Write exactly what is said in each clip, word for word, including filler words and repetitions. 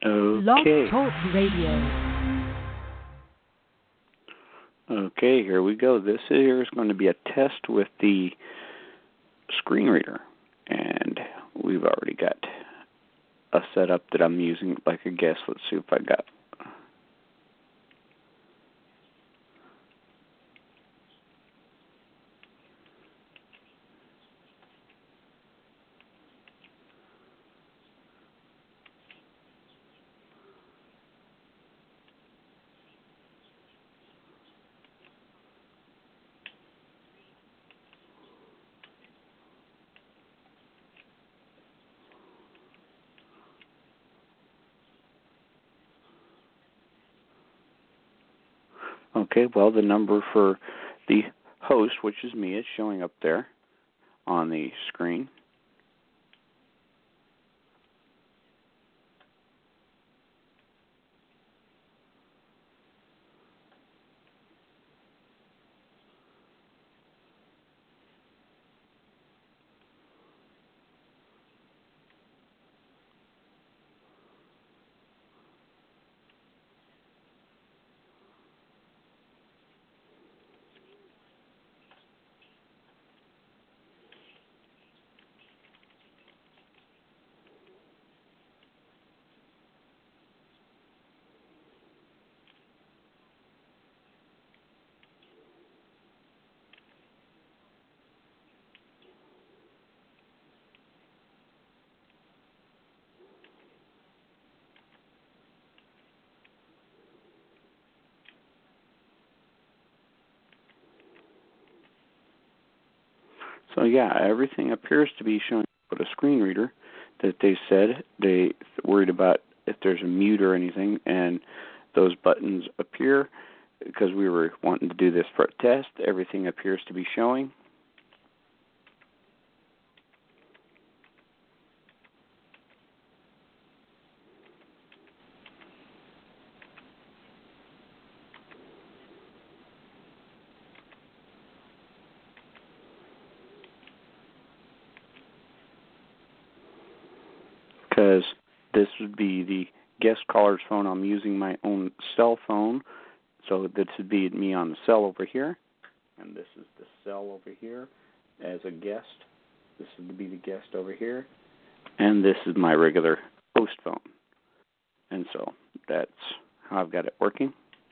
Blog Okay. Talk Radio. Okay, here we go. This here is going to be a test with the screen reader. And we've already got a setup that I'm using like a guest. Let's see if I got. Okay, well, the number for the host, which is me, is showing up there on the screen. So yeah, everything appears to be showing up with a screen reader that they said they worried about if there's a mute or anything, and those buttons appear because we were wanting to do this for a test. Everything appears to be showing. Because this would be the guest caller's phone. I'm using my own cell phone, so this would be me on the cell over here, and this is the cell over here as a guest. This would be the guest over here, and this is my regular host phone. And so that's how I've got it working.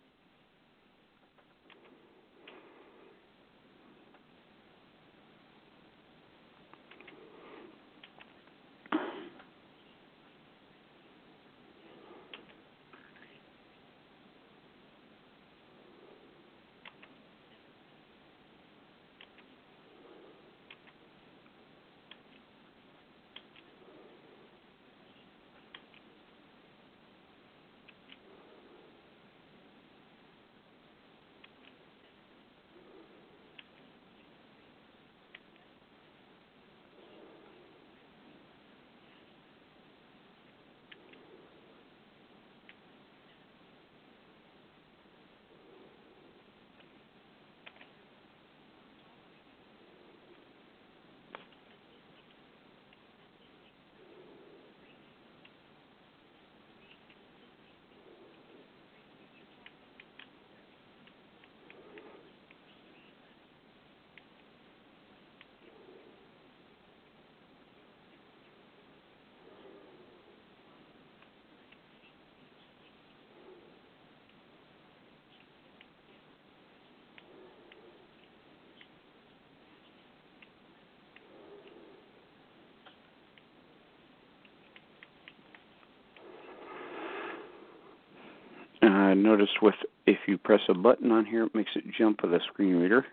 Uh, notice with if you press a button on here, it makes it jump with a screen reader.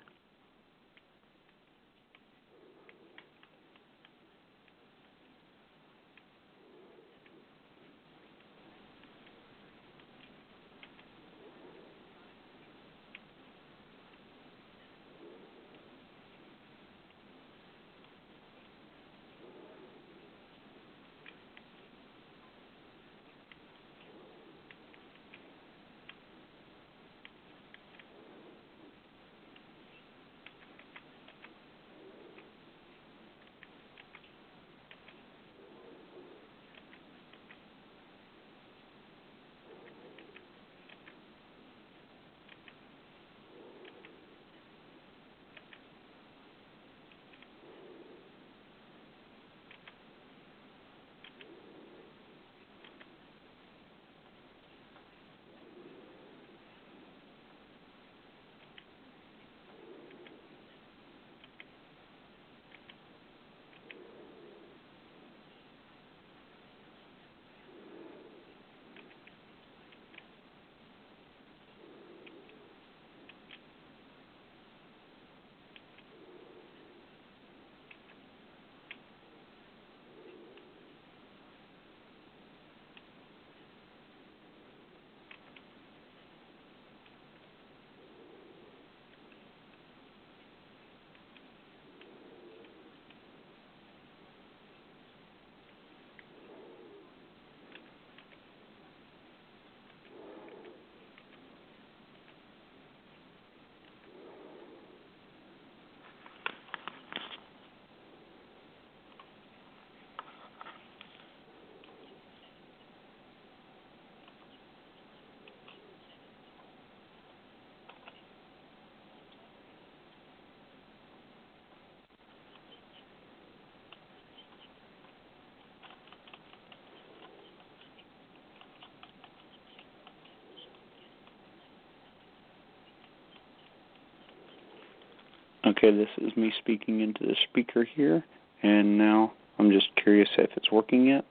Okay, this is me speaking into the speaker here, and now I'm just curious if it's working yet.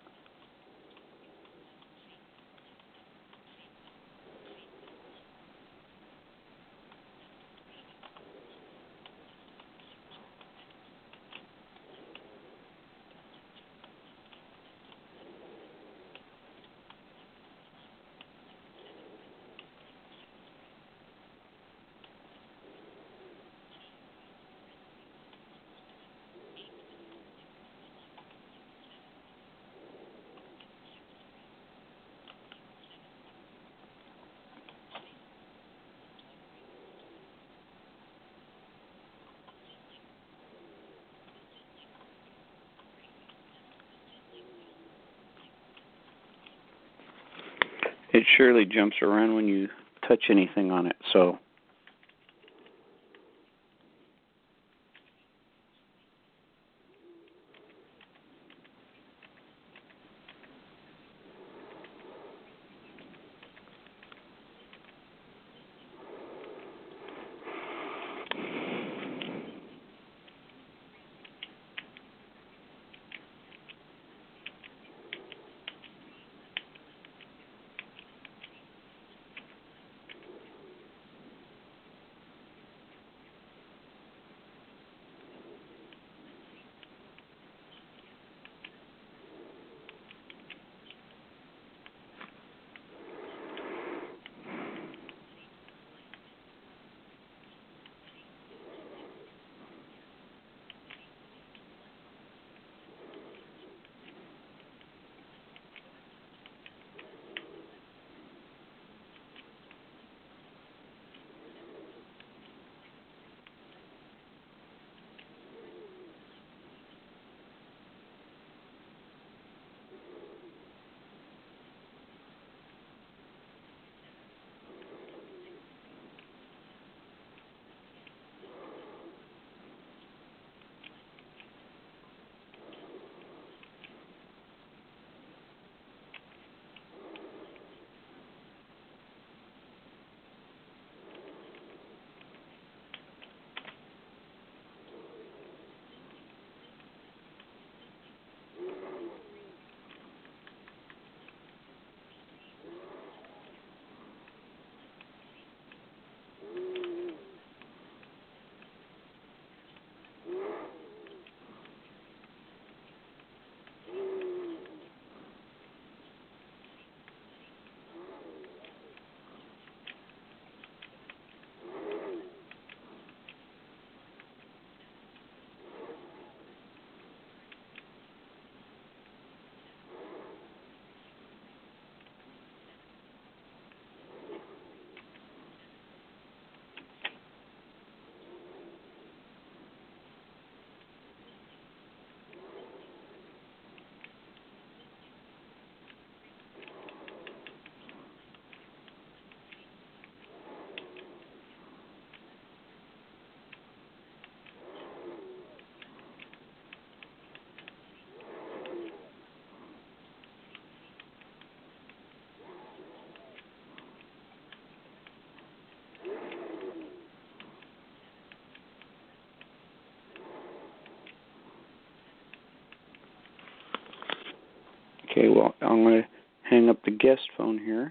It surely jumps around when you touch anything on it, so okay, well, I'm going to hang up the guest phone here.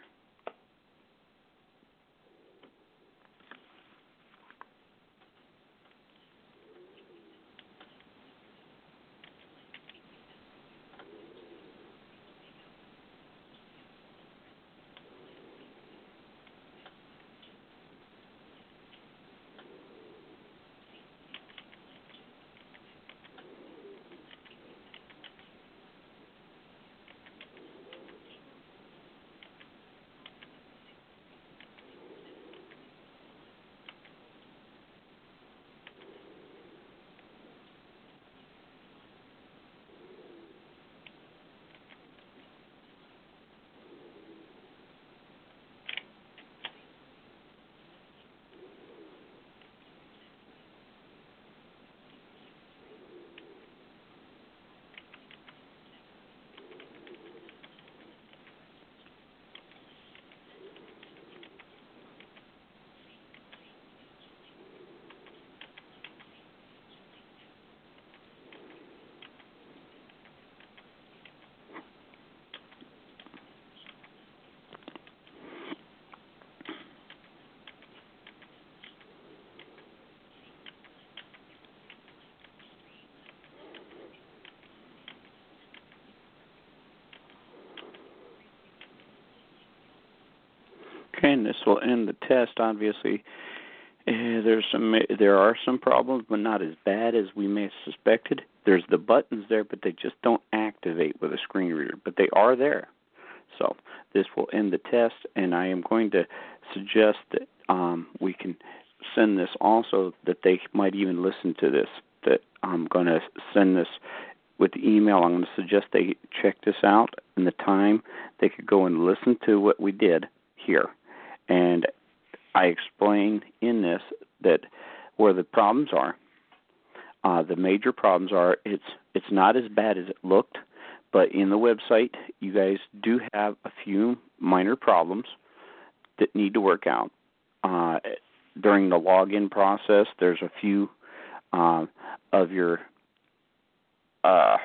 Okay, and this will end the test. Obviously, uh, there's some there are some problems, but not as bad as we may have suspected. There's the buttons there, but they just don't activate with a screen reader, but they are there. So this will end the test, and I am going to suggest that um, we can send this also, that they might even listen to this, that I'm going to send this with the email. I'm going to suggest they check this out, and the time they could go and listen to what we did here. And I explain in this that where the problems are, uh, the major problems are, it's it's not as bad as it looked, but in the website, you guys do have a few minor problems that need to work out. Uh, during the login process, there's a few uh, of your, uh,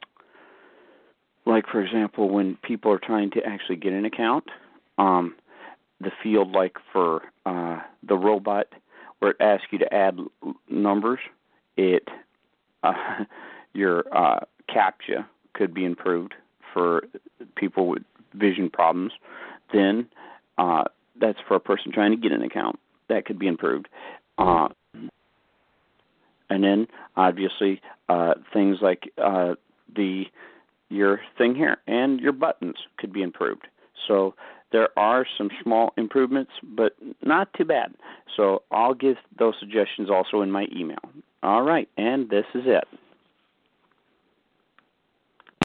like for example, when people are trying to actually get an account, um, the field like for uh, the robot where it asks you to add l- numbers, it uh, your uh, CAPTCHA could be improved for people with vision problems. Then uh, that's for a person trying to get an account. That could be improved. Uh, and then obviously uh, things like uh, the your thing here and your buttons could be improved. So there are some small improvements, but not too bad. So I'll give those suggestions also in my email. All right, and this is it.